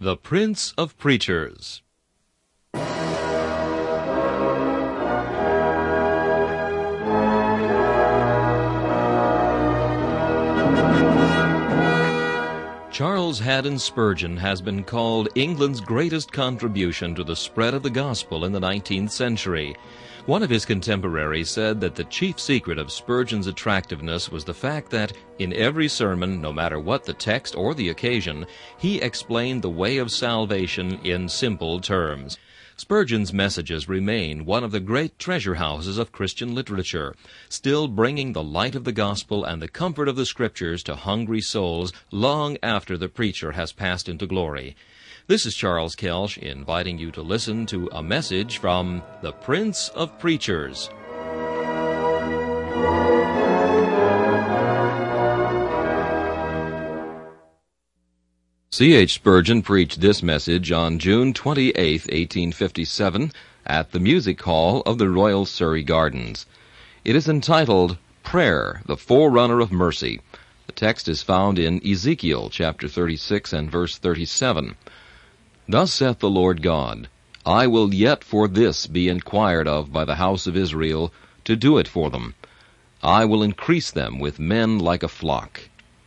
The Prince of Preachers. Charles Haddon Spurgeon has been called England's greatest contribution to the spread of the gospel in the 19th century. One of his contemporaries said that the chief secret of Spurgeon's attractiveness was the fact that, in every sermon, no matter what the text or the occasion, he explained the way of salvation in simple terms. Spurgeon's messages remain one of the great treasure houses of Christian literature, still bringing the light of the gospel and the comfort of the Scriptures to hungry souls long after the preacher has passed into glory. This is Charles Kelsch inviting you to listen to a message from the Prince of Preachers. C.H. Spurgeon preached this message on June 28, 1857, at the Music Hall of the Royal Surrey Gardens. It is entitled, Prayer, the Forerunner of Mercy. The text is found in Ezekiel chapter 36 and verse 37. Thus saith the Lord God, I will yet for this be inquired of by the house of Israel, to do it for them. I will increase them with men like a flock.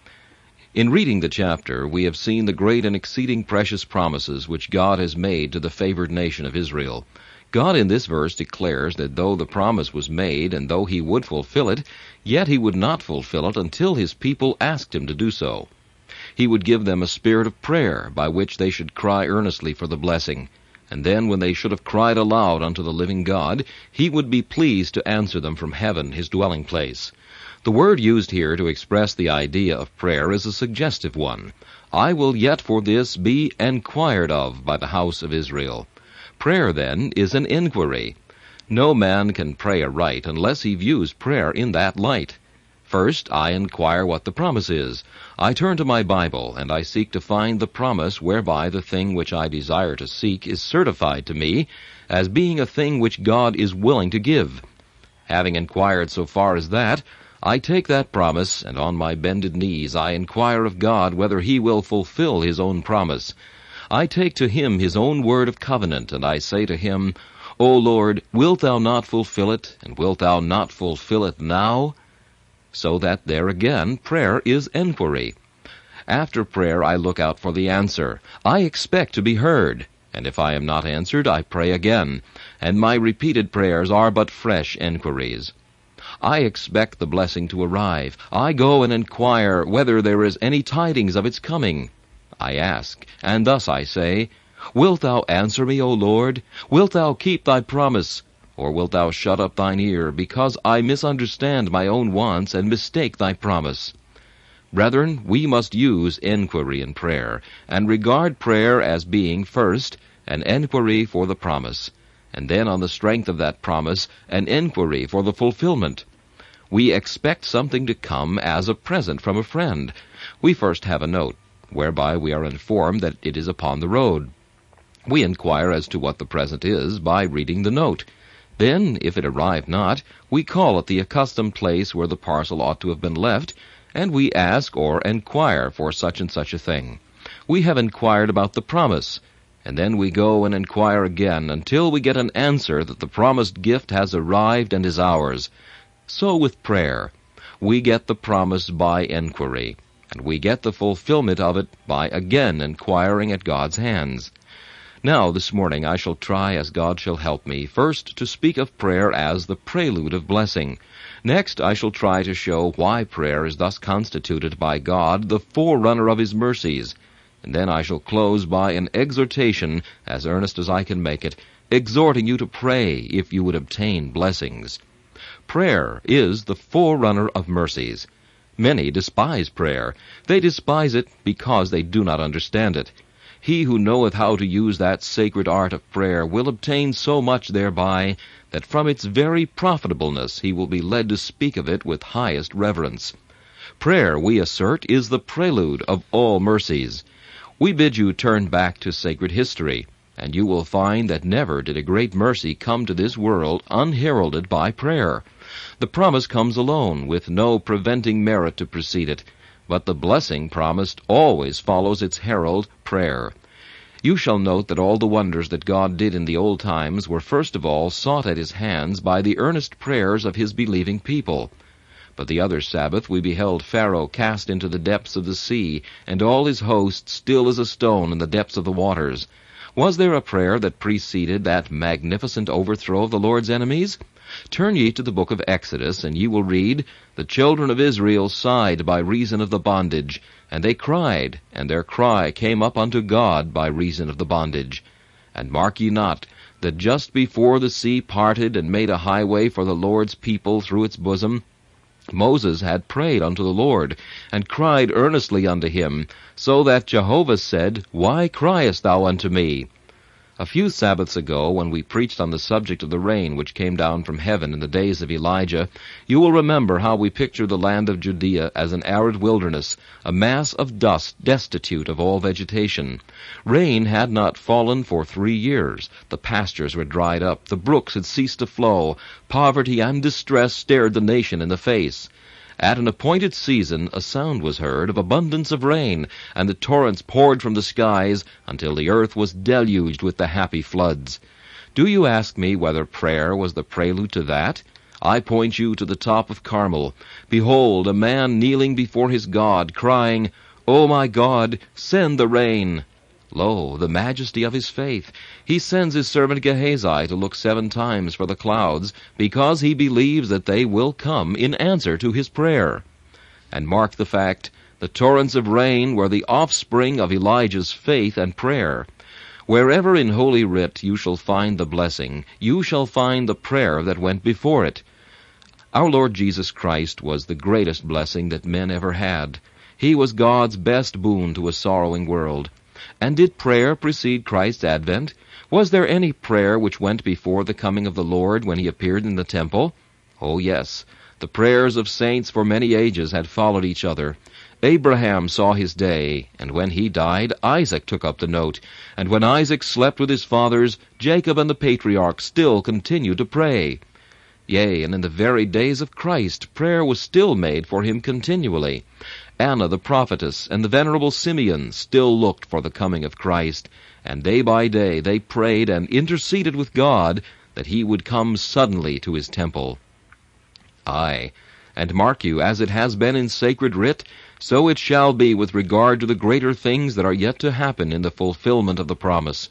In reading the chapter, we have seen the great and exceeding precious promises which God has made to the favored nation of Israel. God in this verse declares that though the promise was made, and though he would fulfill it, yet he would not fulfill it until his people asked him to do so. He would give them a spirit of prayer, by which they should cry earnestly for the blessing. And then, when they should have cried aloud unto the living God, he would be pleased to answer them from heaven, his dwelling place. The word used here to express the idea of prayer is a suggestive one. I will yet for this be enquired of by the house of Israel. Prayer, then, is an inquiry. No man can pray aright unless he views prayer in that light. First, I inquire what the promise is. I turn to my Bible, and I seek to find the promise whereby the thing which I desire to seek is certified to me as being a thing which God is willing to give. Having inquired so far as that, I take that promise, and on my bended knees I inquire of God whether he will fulfill his own promise. I take to him his own word of covenant, and I say to him, O Lord, wilt thou not fulfill it, and wilt thou not fulfill it now? So that there again, prayer is enquiry. After prayer I look out for the answer. I expect to be heard, and if I am not answered, I pray again, and my repeated prayers are but fresh enquiries. I expect the blessing to arrive. I go and inquire whether there is any tidings of its coming. I ask, and thus I say, Wilt thou answer me, O Lord? Wilt thou keep thy promise? Or wilt thou shut up thine ear, because I misunderstand my own wants and mistake thy promise? Brethren, we must use enquiry in prayer, and regard prayer as being, first, an enquiry for the promise, and then on the strength of that promise, an enquiry for the fulfillment. We expect something to come as a present from a friend. We first have a note, whereby we are informed that it is upon the road. We inquire as to what the present is by reading the note. Then, if it arrive not, we call at the accustomed place where the parcel ought to have been left, and we ask or inquire for such and such a thing. We have inquired about the promise, and then we go and inquire again until we get an answer that the promised gift has arrived and is ours. So with prayer, we get the promise by enquiry, and we get the fulfillment of it by again inquiring at God's hands. Now, this morning I shall try, as God shall help me, first to speak of prayer as the prelude of blessing. Next, I shall try to show why prayer is thus constituted by God the forerunner of his mercies. And then I shall close by an exhortation, as earnest as I can make it, exhorting you to pray if you would obtain blessings. Prayer is the forerunner of mercies. Many despise prayer. They despise it because they do not understand it. He who knoweth how to use that sacred art of prayer will obtain so much thereby that from its very profitableness he will be led to speak of it with highest reverence. Prayer, we assert, is the prelude of all mercies. We bid you turn back to sacred history, and you will find that never did a great mercy come to this world unheralded by prayer. The promise comes alone, with no preventing merit to precede it, but the blessing promised always follows its herald, prayer. You shall note that all the wonders that God did in the old times were first of all sought at his hands by the earnest prayers of his believing people. But the other Sabbath we beheld Pharaoh cast into the depths of the sea, and all his host still as a stone in the depths of the waters. Was there a prayer that preceded that magnificent overthrow of the Lord's enemies? Turn ye to the book of Exodus, and ye will read, "The children of Israel sighed by reason of the bondage, and they cried, and their cry came up unto God by reason of the bondage. And mark ye not, that just before the sea parted and made a highway for the Lord's people through its bosom, Moses had prayed unto the Lord, and cried earnestly unto him, so that Jehovah said, Why criest thou unto me? A few Sabbaths ago, when we preached on the subject of the rain which came down from heaven in the days of Elijah, you will remember how we pictured the land of Judea as an arid wilderness, a mass of dust destitute of all vegetation. Rain had not fallen for 3 years. The pastures were dried up. The brooks had ceased to flow. Poverty and distress stared the nation in the face. At an appointed season a sound was heard of abundance of rain, and the torrents poured from the skies until the earth was deluged with the happy floods. Do you ask me whether prayer was the prelude to that? I point you to the top of Carmel. Behold, a man kneeling before his God, crying, O my God, send the rain. Lo, the majesty of his faith! He sends his servant Gehazi to look 7 times for the clouds, because he believes that they will come in answer to his prayer. And mark the fact, the torrents of rain were the offspring of Elijah's faith and prayer. Wherever in Holy Writ you shall find the blessing, you shall find the prayer that went before it. Our Lord Jesus Christ was the greatest blessing that men ever had. He was God's best boon to a sorrowing world. And did prayer precede Christ's advent? Was there any prayer which went before the coming of the Lord when he appeared in the temple? Oh, yes. The prayers of saints for many ages had followed each other. Abraham saw his day, and when he died, Isaac took up the note. And when Isaac slept with his fathers, Jacob and the patriarchs still continued to pray. Yea, and in the very days of Christ, prayer was still made for him continually. Anna the prophetess and the venerable Simeon still looked for the coming of Christ, and day by day they prayed and interceded with God that he would come suddenly to his temple. Aye, and mark you, as it has been in sacred writ, so it shall be with regard to the greater things that are yet to happen in the fulfillment of the promise.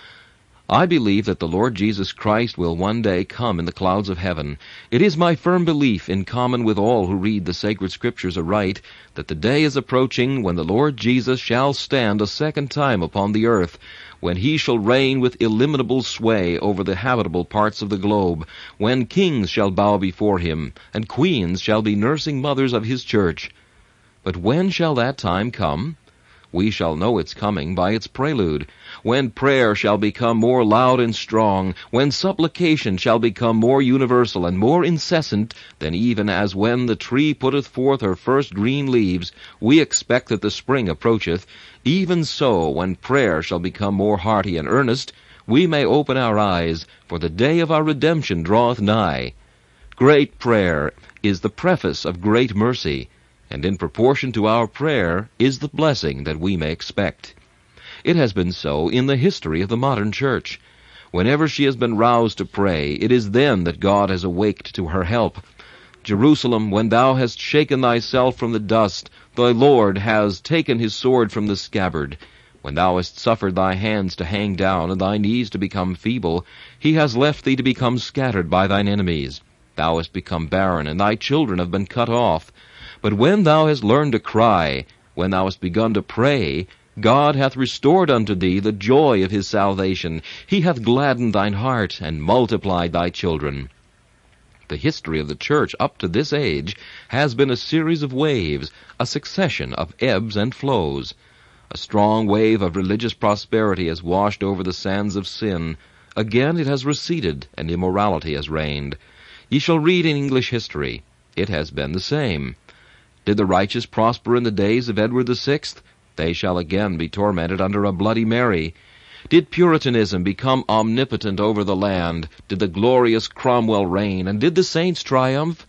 I believe that the Lord Jesus Christ will one day come in the clouds of heaven. It is my firm belief, in common with all who read the sacred Scriptures aright, that the day is approaching when the Lord Jesus shall stand a second time upon the earth, when he shall reign with illimitable sway over the habitable parts of the globe, when kings shall bow before him, and queens shall be nursing mothers of his church. But when shall that time come? We shall know its coming by its prelude, when prayer shall become more loud and strong, when supplication shall become more universal and more incessant than even as when the tree putteth forth her first green leaves, we expect that the spring approacheth. Even so, when prayer shall become more hearty and earnest, we may open our eyes, for the day of our redemption draweth nigh. Great prayer is the preface of great mercy, and in proportion to our prayer is the blessing that we may expect. It has been so in the history of the modern church. Whenever she has been roused to pray, it is then that God has awaked to her help. Jerusalem, when thou hast shaken thyself from the dust, thy Lord has taken his sword from the scabbard. When thou hast suffered thy hands to hang down and thy knees to become feeble, he has left thee to become scattered by thine enemies. Thou hast become barren, and thy children have been cut off. But when thou hast learned to cry, when thou hast begun to pray, God hath restored unto thee the joy of his salvation. He hath gladdened thine heart, and multiplied thy children. The history of the church up to this age has been a series of waves, a succession of ebbs and flows. A strong wave of religious prosperity has washed over the sands of sin. Again it has receded, and immorality has reigned. Ye shall read in English history. It has been the same. Did the righteous prosper in the days of Edward VI? They shall again be tormented under a Bloody Mary. Did Puritanism become omnipotent over the land? Did the glorious Cromwell reign? And did the saints triumph?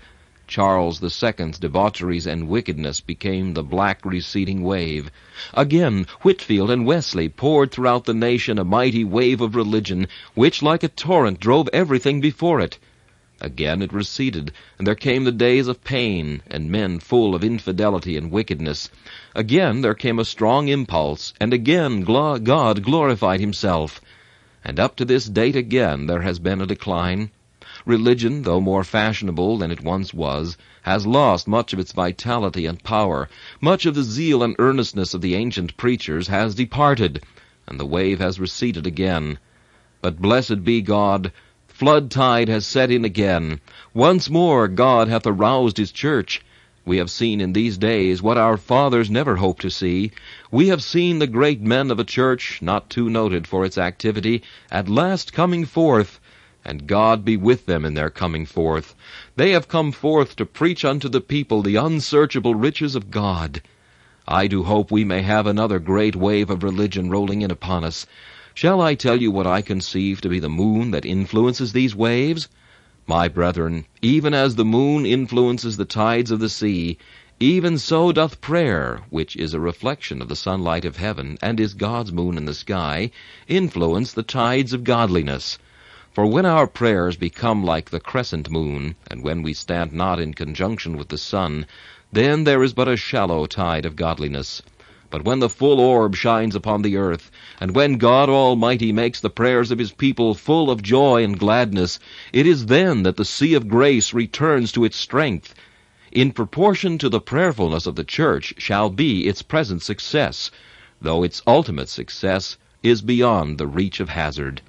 Charles II's debaucheries and wickedness became the black receding wave. Again, Whitefield and Wesley poured throughout the nation a mighty wave of religion, which like a torrent drove everything before it. Again it receded, and there came the days of pain, and men full of infidelity and wickedness. Again there came a strong impulse, and again God glorified himself. And up to this date again there has been a decline. Religion, though more fashionable than it once was, has lost much of its vitality and power. Much of the zeal and earnestness of the ancient preachers has departed, and the wave has receded again. But blessed be God, flood tide has set in again. Once more God hath aroused his church. We have seen in these days what our fathers never hoped to see. We have seen the great men of a church, not too noted for its activity, at last coming forth, and God be with them in their coming forth. They have come forth to preach unto the people the unsearchable riches of God. I do hope we may have another great wave of religion rolling in upon us. Shall I tell you what I conceive to be the moon that influences these waves? My brethren, even as the moon influences the tides of the sea, even so doth prayer, which is a reflection of the sunlight of heaven, and is God's moon in the sky, influence the tides of godliness. For when our prayers become like the crescent moon, and when we stand not in conjunction with the sun, then there is but a shallow tide of godliness. But when the full orb shines upon the earth, and when God Almighty makes the prayers of his people full of joy and gladness, it is then that the sea of grace returns to its strength. In proportion to the prayerfulness of the church shall be its present success, though its ultimate success is beyond the reach of hazard.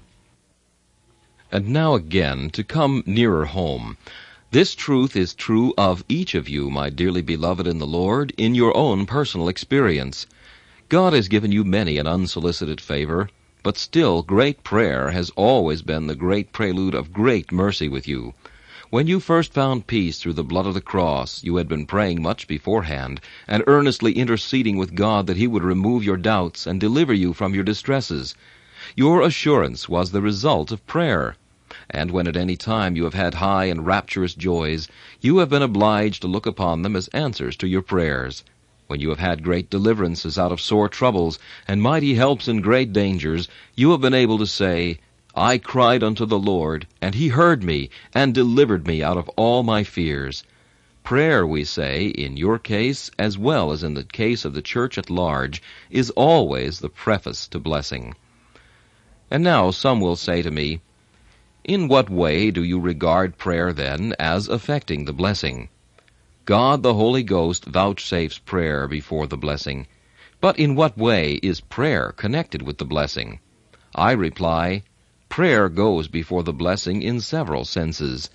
And now again, to come nearer home, this truth is true of each of you, my dearly beloved in the Lord, in your own personal experience. God has given you many an unsolicited favor, but still great prayer has always been the great prelude of great mercy with you. When you first found peace through the blood of the cross, you had been praying much beforehand, and earnestly interceding with God that he would remove your doubts and deliver you from your distresses. Your assurance was the result of prayer. And when at any time you have had high and rapturous joys, you have been obliged to look upon them as answers to your prayers. When you have had great deliverances out of sore troubles, and mighty helps in great dangers, you have been able to say, I cried unto the Lord, and he heard me, and delivered me out of all my fears. Prayer, we say, in your case, as well as in the case of the church at large, is always the preface to blessing. And now some will say to me, in what way do you regard prayer, then, as affecting the blessing? God the Holy Ghost vouchsafes prayer before the blessing. But in what way is prayer connected with the blessing? I reply, prayer goes before the blessing in several senses.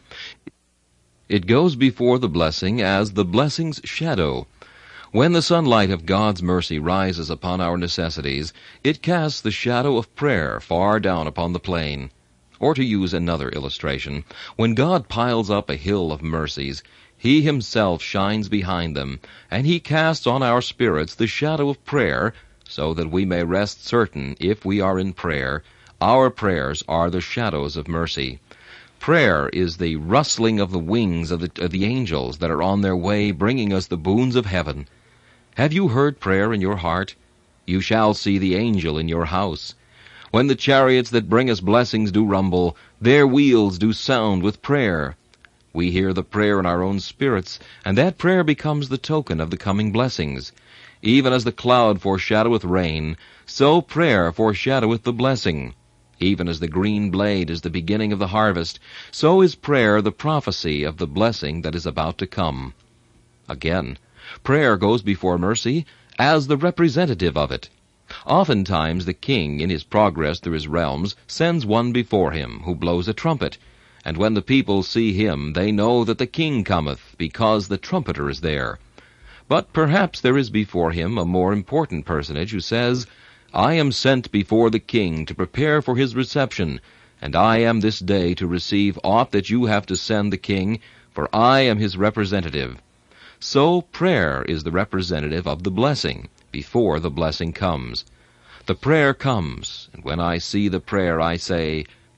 It goes before the blessing as the blessing's shadow. When the sunlight of God's mercy rises upon our necessities, it casts the shadow of prayer far down upon the plain. Or to use another illustration, when God piles up a hill of mercies, he himself shines behind them, and he casts on our spirits the shadow of prayer, so that we may rest certain, if we are in prayer, our prayers are the shadows of mercy. Prayer is the rustling of the wings of the angels that are on their way, bringing us the boons of heaven. Have you heard prayer in your heart? You shall see the angel in your house. When the chariots that bring us blessings do rumble, their wheels do sound with prayer. We hear the prayer in our own spirits, and that prayer becomes the token of the coming blessings. Even as the cloud foreshadoweth rain, so prayer foreshadoweth the blessing. Even as the green blade is the beginning of the harvest, so is prayer the prophecy of the blessing that is about to come. Again, prayer goes before mercy as the representative of it. Oftentimes the king, in his progress through his realms, sends one before him, who blows a trumpet, and when the people see him, they know that the king cometh, because the trumpeter is there. But perhaps there is before him a more important personage who says, I am sent before the king to prepare for his reception, and I am this day to receive aught that you have to send the king, for I am his representative. So prayer is the representative of the blessing, before the blessing comes. The prayer comes, and when I see the prayer I say,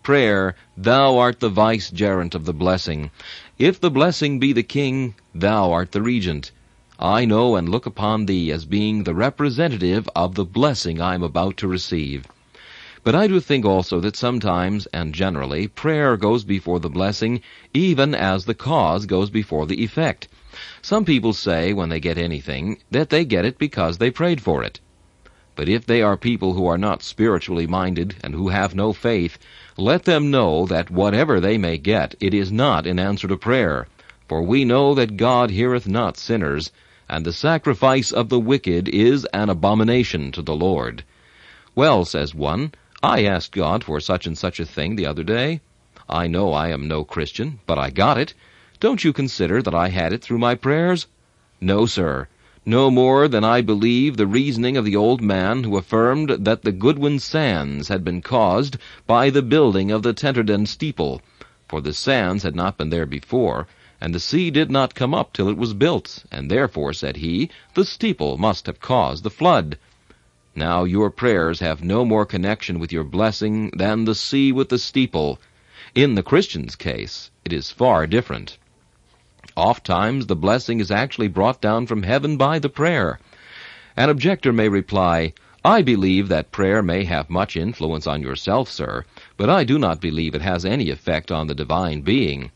prayer, thou art the vicegerent of the blessing. If the blessing be the king, thou art the regent. I know and look upon thee as being the representative of the blessing I am about to receive. But I do think also that sometimes, and generally, prayer goes before the blessing, even as the cause goes before the effect. Some people say, when they get anything, that they get it because they prayed for it. But if they are people who are not spiritually minded and who have no faith, let them know that whatever they may get, it is not in answer to prayer. For we know that God heareth not sinners, and the sacrifice of the wicked is an abomination to the Lord. Well, says one, I asked God for such and such a thing the other day. I know I am no Christian, but I got it. Don't you consider that I had it through my prayers? No, sir. No more than I believe the reasoning of the old man who affirmed that the Goodwin sands had been caused by the building of the Tenterden steeple, for the sands had not been there before, and the sea did not come up till it was built, and therefore, said he, the steeple must have caused the flood. Now your prayers have no more connection with your blessing than the sea with the steeple. In the Christian's case, it is far different. Ofttimes the blessing is actually brought down from heaven by the prayer. An objector may reply, I believe that prayer may have much influence on yourself, sir, but I do not believe it has any effect on the divine being.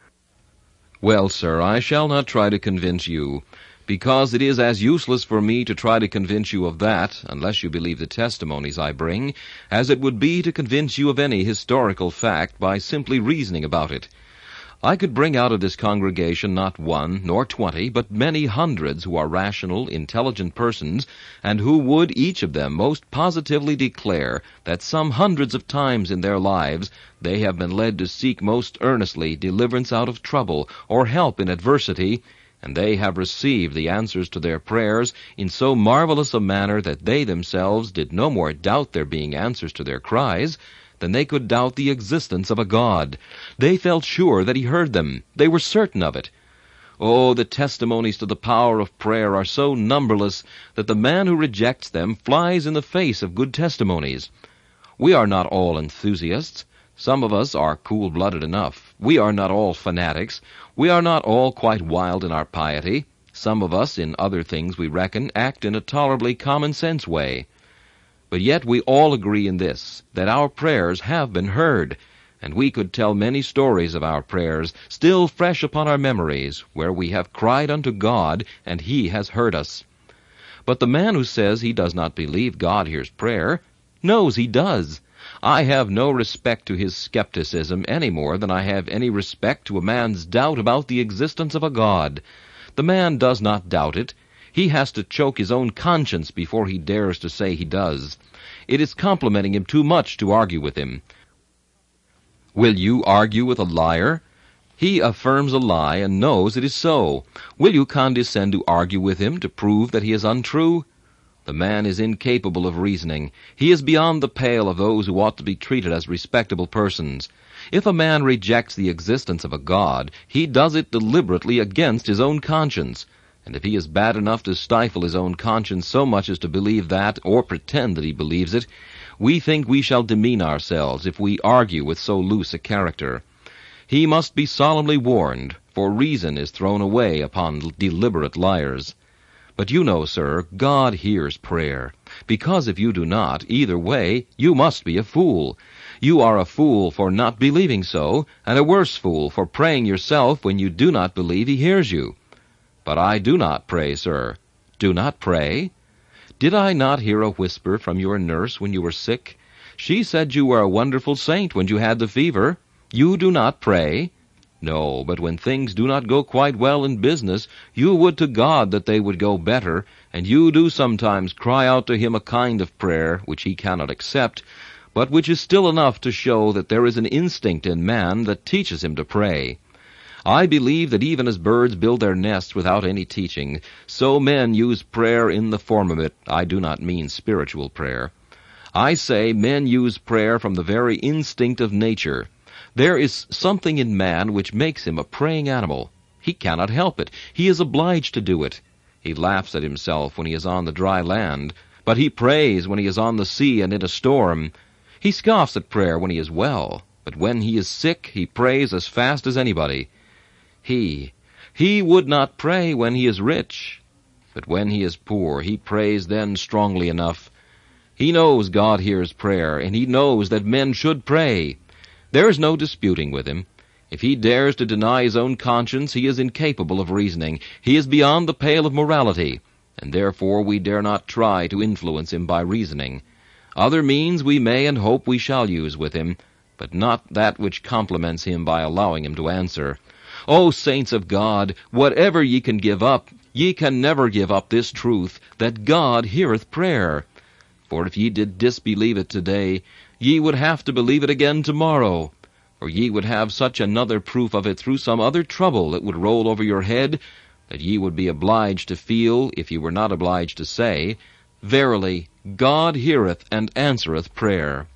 Well, sir, I shall not try to convince you, because it is as useless for me to try to convince you of that, unless you believe the testimonies I bring, as it would be to convince you of any historical fact by simply reasoning about it. I could bring out of this congregation not one, nor 20, but many hundreds who are rational, intelligent persons, and who would, each of them, most positively declare that some hundreds of times in their lives they have been led to seek most earnestly deliverance out of trouble or help in adversity, and they have received the answers to their prayers in so marvelous a manner that they themselves did no more doubt there being answers to their cries than they could doubt the existence of a God. They felt sure that he heard them. They were certain of it. Oh, the testimonies to the power of prayer are so numberless that the man who rejects them flies in the face of good testimonies. We are not all enthusiasts. Some of us are cool-blooded enough. We are not all fanatics. We are not all quite wild in our piety. Some of us, in other things we reckon, act in a tolerably common-sense way. But yet we all agree in this, that our prayers have been heard, and we could tell many stories of our prayers, still fresh upon our memories, where we have cried unto God, and he has heard us. But the man who says he does not believe God hears prayer, knows he does. I have no respect to his skepticism any more than I have any respect to a man's doubt about the existence of a God. The man does not doubt it. He has to choke his own conscience before he dares to say he does. It is complimenting him too much to argue with him. Will you argue with a liar? He affirms a lie and knows it is so. Will you condescend to argue with him to prove that he is untrue? The man is incapable of reasoning. He is beyond the pale of those who ought to be treated as respectable persons. If a man rejects the existence of a God, he does it deliberately against his own conscience. And if he is bad enough to stifle his own conscience so much as to believe that, or pretend that he believes it, we think we shall demean ourselves if we argue with so loose a character. He must be solemnly warned, for reason is thrown away upon deliberate liars. But you know, sir, God hears prayer, because if you do not, either way, you must be a fool. You are a fool for not believing so, and a worse fool for praying yourself when you do not believe he hears you. But I do not pray, sir. Do not pray? Did I not hear a whisper from your nurse when you were sick? She said you were a wonderful saint when you had the fever. You do not pray? No, but when things do not go quite well in business, you would to God that they would go better, and you do sometimes cry out to him a kind of prayer which he cannot accept, but which is still enough to show that there is an instinct in man that teaches him to pray. I believe that even as birds build their nests without any teaching, so men use prayer in the form of it. I do not mean spiritual prayer. I say men use prayer from the very instinct of nature. There is something in man which makes him a praying animal. He cannot help it. He is obliged to do it. He laughs at himself when he is on the dry land, but he prays when he is on the sea and in a storm. He scoffs at prayer when he is well, but when he is sick, he prays as fast as anybody. He would not pray when he is rich, but when he is poor, he prays then strongly enough. He knows God hears prayer, and he knows that men should pray. There is no disputing with him. If he dares to deny his own conscience, he is incapable of reasoning. He is beyond the pale of morality, and therefore we dare not try to influence him by reasoning. Other means we may and hope we shall use with him, but not that which compliments him by allowing him to answer. O saints of God, whatever ye can give up, ye can never give up this truth, that God heareth prayer. For if ye did disbelieve it today, ye would have to believe it again tomorrow. For ye would have such another proof of it through some other trouble that would roll over your head, that ye would be obliged to feel, if ye were not obliged to say, Verily, God heareth and answereth prayer.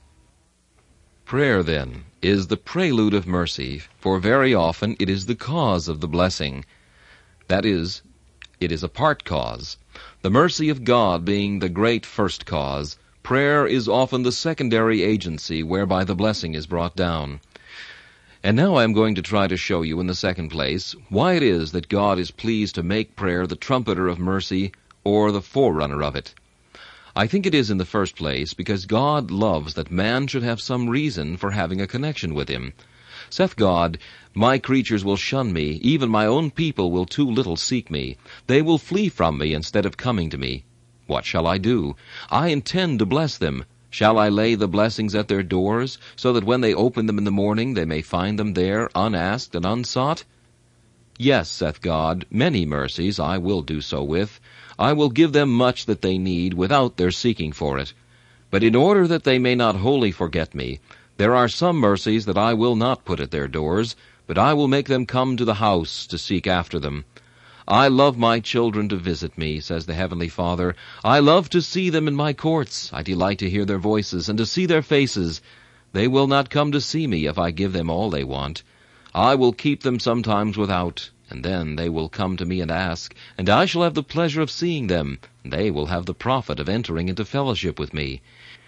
Prayer, then, is the prelude of mercy, for very often it is the cause of the blessing. That is, it is a part cause. The mercy of God being the great first cause, prayer is often the secondary agency whereby the blessing is brought down. And now I am going to try to show you in the second place why it is that God is pleased to make prayer the trumpeter of mercy, or the forerunner of it. I think it is in the first place because God loves that man should have some reason for having a connection with him. Saith God, My creatures will shun me, even my own people will too little seek me. They will flee from me instead of coming to me. What shall I do? I intend to bless them. Shall I lay the blessings at their doors, so that when they open them in the morning they may find them there, unasked and unsought? Yes, saith God, many mercies I will do so with. I will give them much that they need, without their seeking for it. But in order that they may not wholly forget me, there are some mercies that I will not put at their doors, but I will make them come to the house to seek after them. I love my children to visit me, says the Heavenly Father. I love to see them in my courts. I delight to hear their voices and to see their faces. They will not come to see me if I give them all they want. I will keep them sometimes without, and then they will come to me and ask, and I shall have the pleasure of seeing them, and they will have the profit of entering into fellowship with me.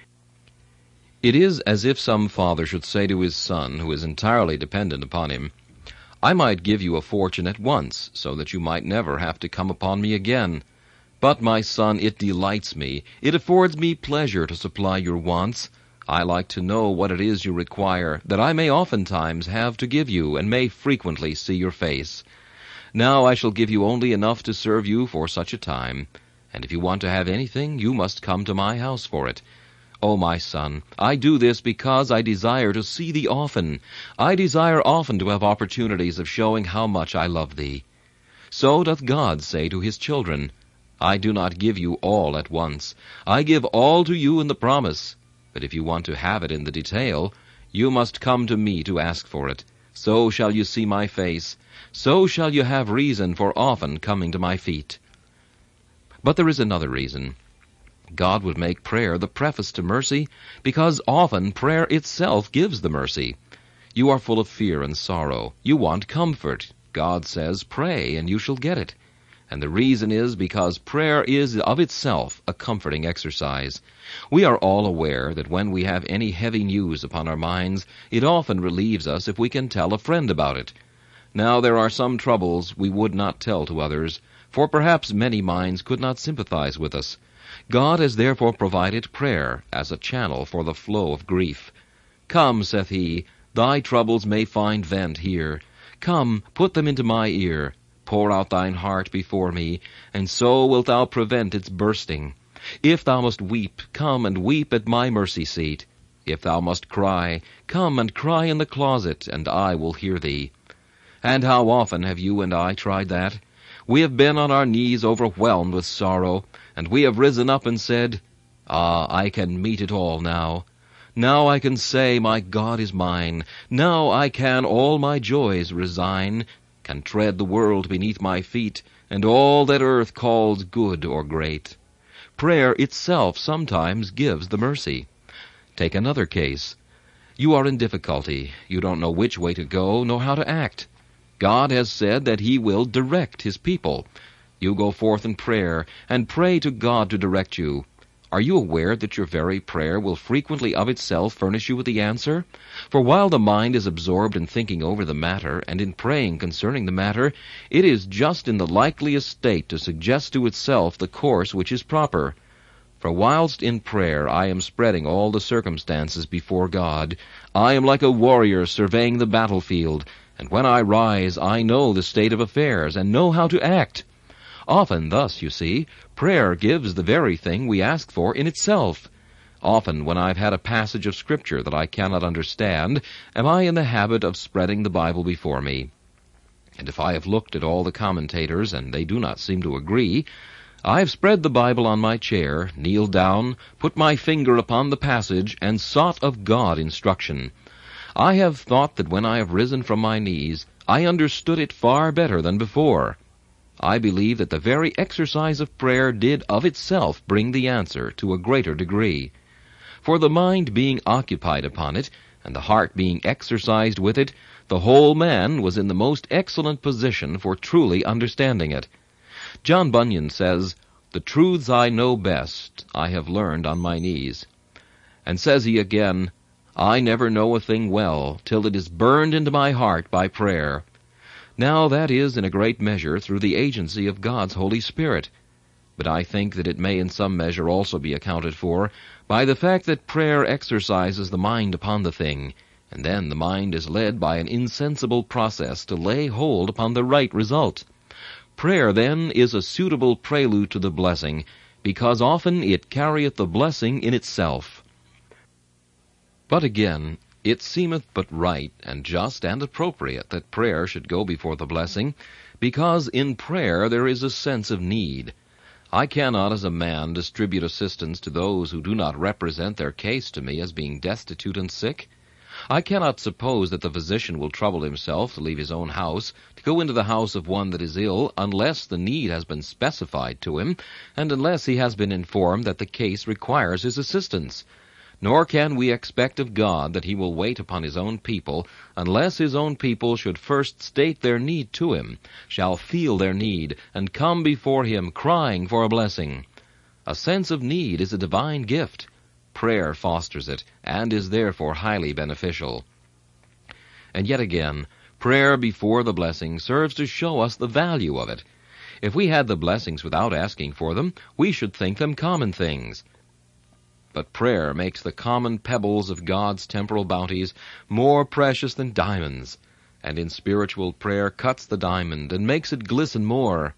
It is as if some father should say to his son, who is entirely dependent upon him, I might give you a fortune at once, so that you might never have to come upon me again. But, my son, it delights me, it affords me pleasure to supply your wants. I like to know what it is you require, that I may oftentimes have to give you, and may frequently see your face. Now I shall give you only enough to serve you for such a time, and if you want to have anything, you must come to my house for it. O my son, I do this because I desire to see thee often. I desire often to have opportunities of showing how much I love thee. So doth God say to his children, I do not give you all at once. I give all to you in the promise. But if you want to have it in the detail, you must come to me to ask for it. So shall you see my face. So shall you have reason for often coming to my feet. But there is another reason. God would make prayer the preface to mercy, because often prayer itself gives the mercy. You are full of fear and sorrow. You want comfort. God says, pray, and you shall get it. And the reason is because prayer is of itself a comforting exercise. We are all aware that when we have any heavy news upon our minds, it often relieves us if we can tell a friend about it. Now there are some troubles we would not tell to others, for perhaps many minds could not sympathize with us. God has therefore provided prayer as a channel for the flow of grief. Come, saith he, thy troubles may find vent here. Come, put them into my ear. Pour out thine heart before me, and so wilt thou prevent its bursting. If thou must weep, come and weep at my mercy seat. If thou must cry, come and cry in the closet, and I will hear thee. And how often have you and I tried that? We have been on our knees overwhelmed with sorrow, and we have risen up and said, I can meet it all now. Now I can say, my God is mine. Now I can all my joys resign, can tread the world beneath my feet, and all that earth calls good or great. Prayer itself sometimes gives the mercy. Take another case. You are in difficulty. You don't know which way to go, nor how to act. God has said that he will direct his people. You go forth in prayer, and pray to God to direct you. Are you aware that your very prayer will frequently of itself furnish you with the answer? For while the mind is absorbed in thinking over the matter and in praying concerning the matter, it is just in the likeliest state to suggest to itself the course which is proper. For whilst in prayer I am spreading all the circumstances before God, I am like a warrior surveying the battlefield, and when I rise I know the state of affairs, and know how to act. Often thus, you see, prayer gives the very thing we ask for in itself. Often when I've had a passage of Scripture that I cannot understand, am I in the habit of spreading the Bible before me. And if I have looked at all the commentators, and they do not seem to agree, I have spread the Bible on my chair, kneeled down, put my finger upon the passage, and sought of God instruction. I have thought that when I have risen from my knees, I understood it far better than before. I believe that the very exercise of prayer did of itself bring the answer to a greater degree. For the mind being occupied upon it, and the heart being exercised with it, the whole man was in the most excellent position for truly understanding it. John Bunyan says, "The truths I know best I have learned on my knees." And says he again, "I never know a thing well till it is burned into my heart by prayer." Now that is in a great measure through the agency of God's Holy Spirit. But I think that it may in some measure also be accounted for by the fact that prayer exercises the mind upon the thing, and then the mind is led by an insensible process to lay hold upon the right result. Prayer, then, is a suitable prelude to the blessing, because often it carrieth the blessing in itself. But again, it seemeth but right and just and appropriate that prayer should go before the blessing, because in prayer there is a sense of need. I cannot as a man distribute assistance to those who do not represent their case to me as being destitute and sick. I cannot suppose that the physician will trouble himself to leave his own house, to go into the house of one that is ill, unless the need has been specified to him, and unless he has been informed that the case requires his assistance. Nor can we expect of God that he will wait upon his own people, unless his own people should first state their need to him, shall feel their need, and come before him crying for a blessing. A sense of need is a divine gift. Prayer fosters it, and is therefore highly beneficial. And yet again, prayer before the blessing serves to show us the value of it. If we had the blessings without asking for them, we should think them common things. But prayer makes the common pebbles of God's temporal bounties more precious than diamonds, and in spiritual prayer cuts the diamond and makes it glisten more.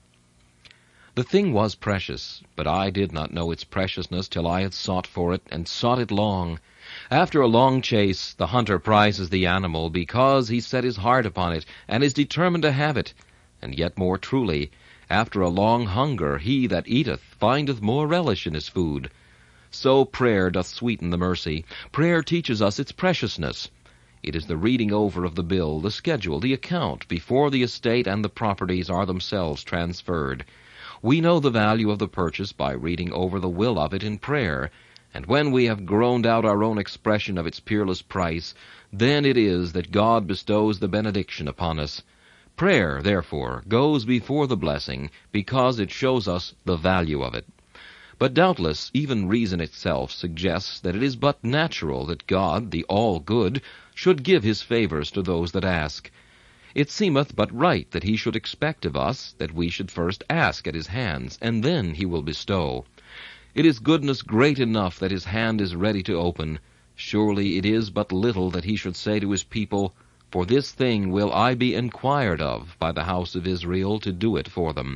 The thing was precious, but I did not know its preciousness till I had sought for it, and sought it long. After a long chase, the hunter prizes the animal, because he set his heart upon it, and is determined to have it. And yet more truly, after a long hunger, he that eateth findeth more relish in his food. So prayer doth sweeten the mercy. Prayer teaches us its preciousness. It is the reading over of the bill, the schedule, the account, before the estate and the properties are themselves transferred. We know the value of the purchase by reading over the will of it in prayer, and when we have groaned out our own expression of its peerless price, then it is that God bestows the benediction upon us. Prayer, therefore, goes before the blessing, because it shows us the value of it. But doubtless even reason itself suggests that it is but natural that God, the all-good, should give his favors to those that ask. It seemeth but right that he should expect of us that we should first ask at his hands, and then he will bestow. It is goodness great enough that his hand is ready to open. Surely it is but little that he should say to his people, "For this thing will I be inquired of by the house of Israel to do it for them."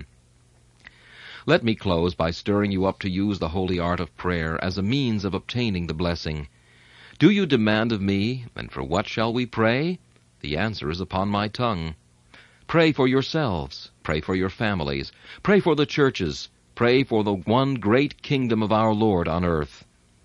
Let me close by stirring you up to use the holy art of prayer as a means of obtaining the blessing. Do you demand of me, and for what shall we pray? The answer is upon my tongue. Pray for yourselves. Pray for your families. Pray for the churches. Pray for the one great kingdom of our Lord on earth.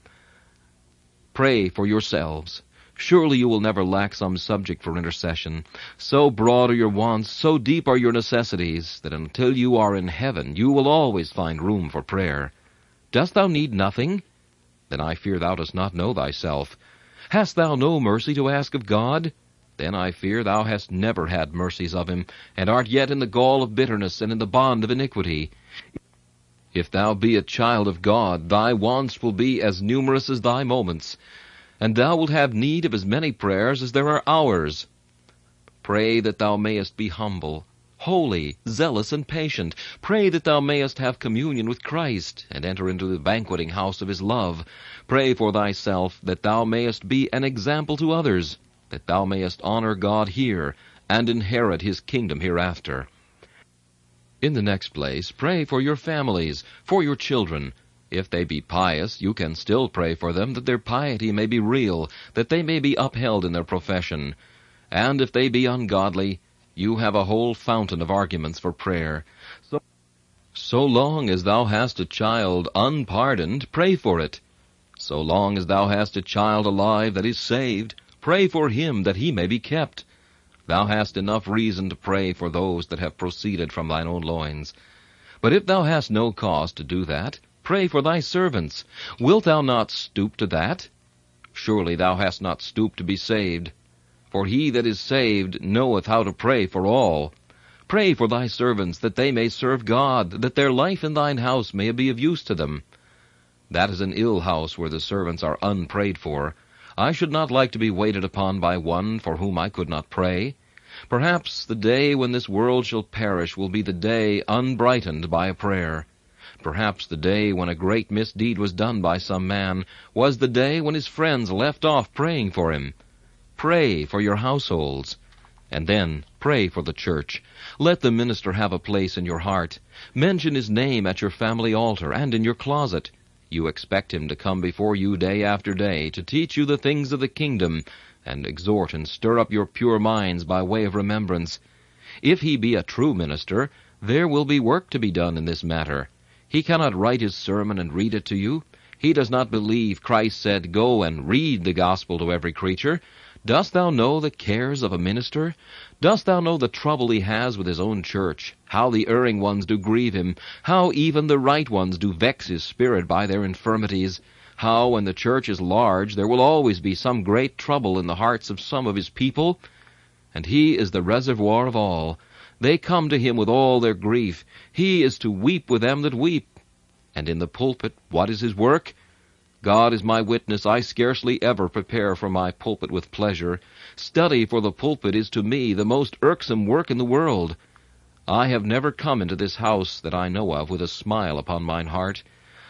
Pray for yourselves. Surely you will never lack some subject for intercession. So broad are your wants, so deep are your necessities, that until you are in heaven you will always find room for prayer. Dost thou need nothing? Then I fear thou dost not know thyself. Hast thou no mercy to ask of God? Then I fear thou hast never had mercies of him, and art yet in the gall of bitterness and in the bond of iniquity. If thou be a child of God, thy wants will be as numerous as thy moments, and thou wilt have need of as many prayers as there are hours. Pray that thou mayest be humble, holy, zealous, and patient. Pray that thou mayest have communion with Christ, and enter into the banqueting house of his love. Pray for thyself that thou mayest be an example to others, that thou mayest honor God here, and inherit his kingdom hereafter. In the next place, pray for your families, for your children. If they be pious, you can still pray for them, that their piety may be real, that they may be upheld in their profession. And if they be ungodly, you have a whole fountain of arguments for prayer. So long as thou hast a child unpardoned, pray for it. So long as thou hast a child alive that is saved, pray for him that he may be kept. Thou hast enough reason to pray for those that have proceeded from thine own loins. But if thou hast no cause to do that, pray for thy servants. Wilt thou not stoop to that? Surely thou hast not stooped to be saved. For he that is saved knoweth how to pray for all. Pray for thy servants, that they may serve God, that their life in thine house may be of use to them. That is an ill house where the servants are unprayed for. I should not like to be waited upon by one for whom I could not pray. Perhaps the day when this world shall perish will be the day unbrightened by a prayer. Perhaps the day when a great misdeed was done by some man was the day when his friends left off praying for him. Pray for your households, and then pray for the church. Let the minister have a place in your heart. Mention his name at your family altar and in your closet. You expect him to come before you day after day, to teach you the things of the kingdom, and exhort and stir up your pure minds by way of remembrance. If he be a true minister, there will be work to be done in this matter. He cannot write his sermon and read it to you. He does not believe Christ said, "Go and read the gospel to every creature." Dost thou know the cares of a minister? Dost thou know the trouble he has with his own church, how the erring ones do grieve him, how even the right ones do vex his spirit by their infirmities, how when the church is large there will always be some great trouble in the hearts of some of his people? And he is the reservoir of all. They come to him with all their grief. He is to weep with them that weep. And in the pulpit, what is his work? God is my witness, I scarcely ever prepare for my pulpit with pleasure. Study for the pulpit is to me the most irksome work in the world. I have never come into this house that I know of with a smile upon mine heart.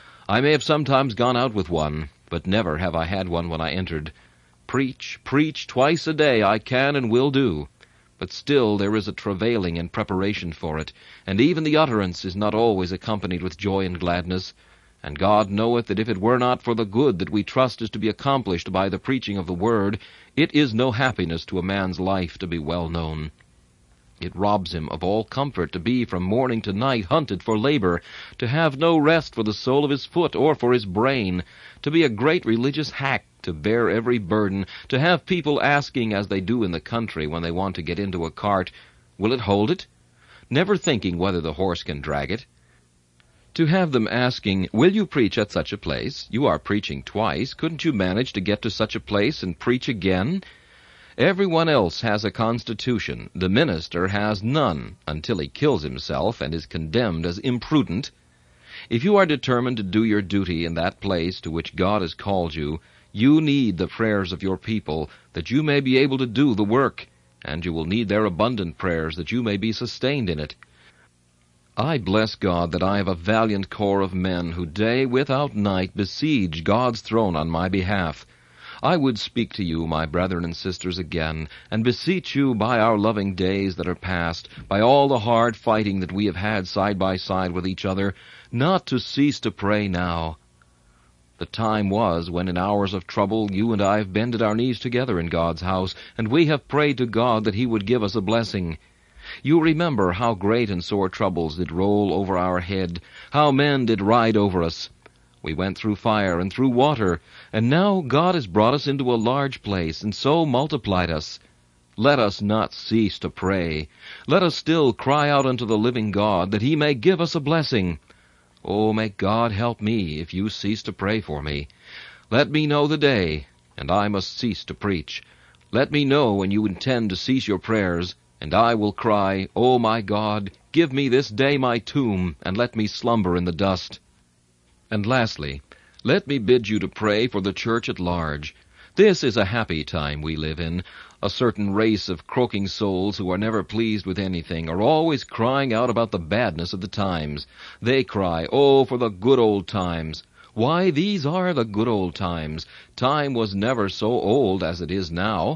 I may have sometimes gone out with one, but never have I had one when I entered. Preach twice a day I can and will do. But still there is a travailing and preparation for it, and even the utterance is not always accompanied with joy and gladness. And God knoweth that if it were not for the good that we trust is to be accomplished by the preaching of the word, it is no happiness to a man's life to be well known. It robs him of all comfort to be from morning to night hunted for labor, to have no rest for the sole of his foot or for his brain, to be a great religious hack, to bear every burden, to have people asking, as they do in the country when they want to get into a cart, "Will it hold it?" never thinking whether the horse can drag it. To have them asking, "Will you preach at such a place? You are preaching twice. Couldn't you manage to get to such a place and preach again?" Everyone else has a constitution. The minister has none, until he kills himself and is condemned as imprudent. If you are determined to do your duty in that place to which God has called you, you need the prayers of your people, that you may be able to do the work, and you will need their abundant prayers, that you may be sustained in it. I bless God that I have a valiant corps of men who day without night besiege God's throne on my behalf. I would speak to you, my brethren and sisters, again, and beseech you by our loving days that are past, by all the hard fighting that we have had side by side with each other, not to cease to pray now. The time was when in hours of trouble you and I have bended our knees together in God's house, and we have prayed to God that he would give us a blessing. You remember how great and sore troubles did roll over our head, how men did ride over us. We went through fire and through water, and now God has brought us into a large place, and so multiplied us. Let us not cease to pray. Let us still cry out unto the living God, that he may give us a blessing. Oh, may God help me if you cease to pray for me. Let me know the day, and I must cease to preach. Let me know when you intend to cease your prayers, and I will cry, "Oh, my God, give me this day my tomb, and let me slumber in the dust. And lastly, let me bid you to pray for the church at large. This is a happy time we live in. A certain race of croaking souls who are never pleased with anything are always crying out about the badness of the times. They cry, "Oh, for the good old times." Why, these are the good old times. Time was never so old as it is now.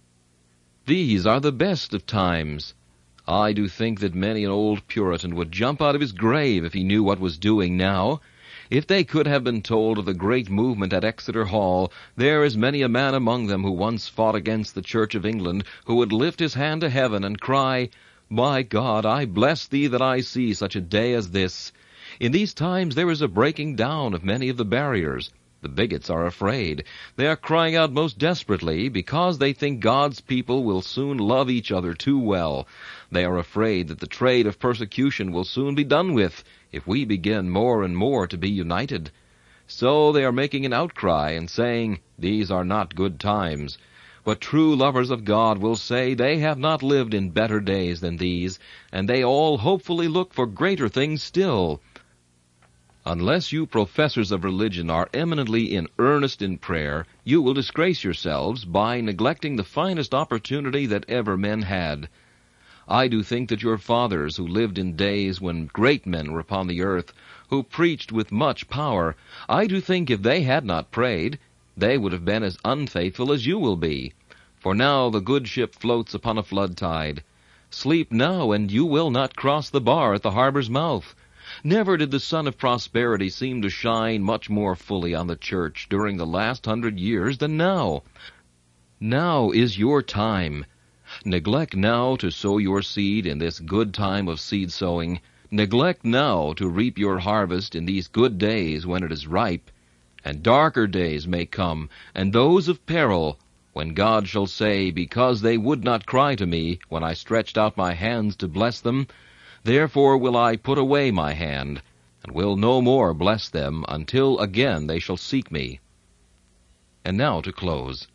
These are the best of times. I do think that many an old Puritan would jump out of his grave if he knew what was doing now. If they could have been told of the great movement at Exeter Hall, there is many a man among them who once fought against the Church of England who would lift his hand to heaven and cry, "My God, I bless thee that I see such a day as this." In these times there is a breaking down of many of the barriers. The bigots are afraid. They are crying out most desperately because they think God's people will soon love each other too well. They are afraid that the trade of persecution will soon be done with if we begin more and more to be united. So they are making an outcry and saying, "These are not good times." But true lovers of God will say they have not lived in better days than these, and they all hopefully look for greater things still. Unless you professors of religion are eminently in earnest in prayer, you will disgrace yourselves by neglecting the finest opportunity that ever men had. I do think that your fathers, who lived in days when great men were upon the earth, who preached with much power, I do think if they had not prayed, they would have been as unfaithful as you will be. For now the good ship floats upon a flood tide. Sleep now, and you will not cross the bar at the harbor's mouth. Never did the sun of prosperity seem to shine much more fully on the church during the last 100 years than now. Now is your time. Neglect now to sow your seed in this good time of seed sowing. Neglect now to reap your harvest in these good days when it is ripe. And darker days may come, and those of peril, when God shall say, "Because they would not cry to me when I stretched out my hands to bless them, therefore will I put away my hand, and will no more bless them until again they shall seek me." And now to close.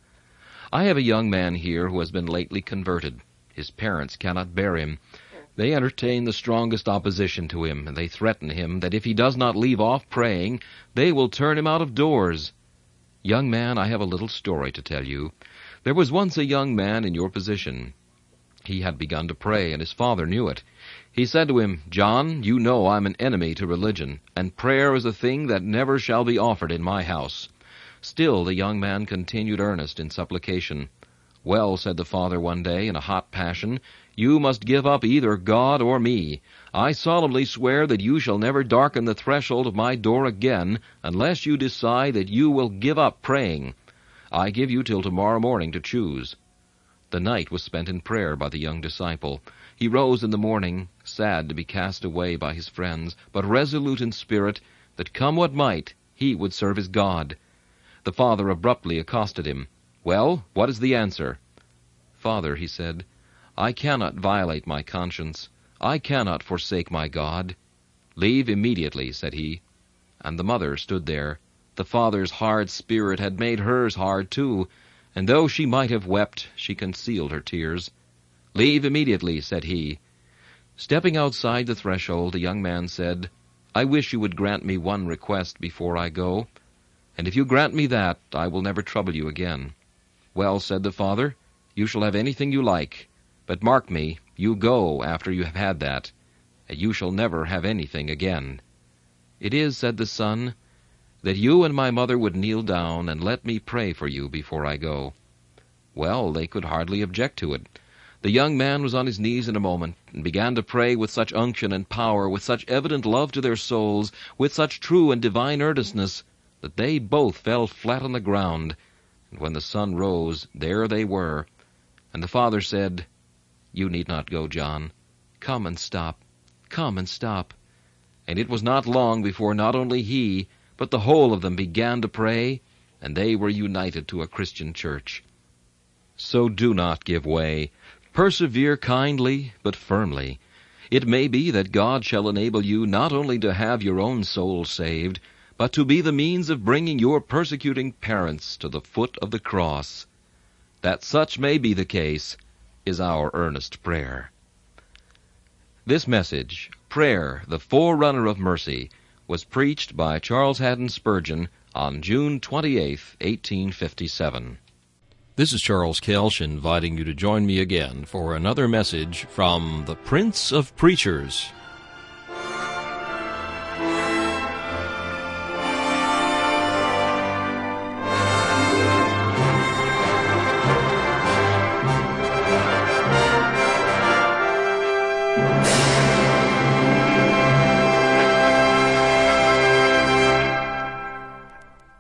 I have a young man here who has been lately converted. His parents cannot bear him. They entertain the strongest opposition to him, and they threaten him that if he does not leave off praying, they will turn him out of doors. Young man, I have a little story to tell you. There was once a young man in your position. He had begun to pray, and his father knew it. He said to him, "John, you know I'm an enemy to religion, and prayer is a thing that never shall be offered in my house." Still the young man continued earnest in supplication. "Well," said the father one day in a hot passion, "you must give up either God or me. I solemnly swear that you shall never darken the threshold of my door again unless you decide that you will give up praying. I give you till tomorrow morning to choose." The night was spent in prayer by the young disciple. He rose in the morning, sad to be cast away by his friends, but resolute in spirit that come what might, he would serve his God. The father abruptly accosted him. "Well, what is the answer?" "Father," he said, "I cannot violate my conscience. I cannot forsake my God." "Leave immediately," said he. And the mother stood there. The father's hard spirit had made hers hard too, and though she might have wept, she concealed her tears. "Leave immediately," said he. Stepping outside the threshold, the young man said, "I wish you would grant me one request before I go. And if you grant me that, I will never trouble you again." "Well," said the father, "you shall have anything you like. But mark me, you go after you have had that, and you shall never have anything again." "It is," said the son, "that you and my mother would kneel down and let me pray for you before I go." Well, they could hardly object to it. The young man was on his knees in a moment, and began to pray with such unction and power, with such evident love to their souls, with such true and divine earnestness, that they both fell flat on the ground, and when the sun rose, there they were. And the father said, "You need not go, John. Come and stop. Come and stop." And it was not long before not only he, but the whole of them began to pray, and they were united to a Christian church. So do not give way. Persevere kindly, but firmly. It may be that God shall enable you not only to have your own soul saved, but to be the means of bringing your persecuting parents to the foot of the cross. That such may be the case is our earnest prayer. This message, Prayer, the Forerunner of Mercy, was preached by Charles Haddon Spurgeon on June 28, 1857. This is Charles Kelsch inviting you to join me again for another message from the Prince of Preachers.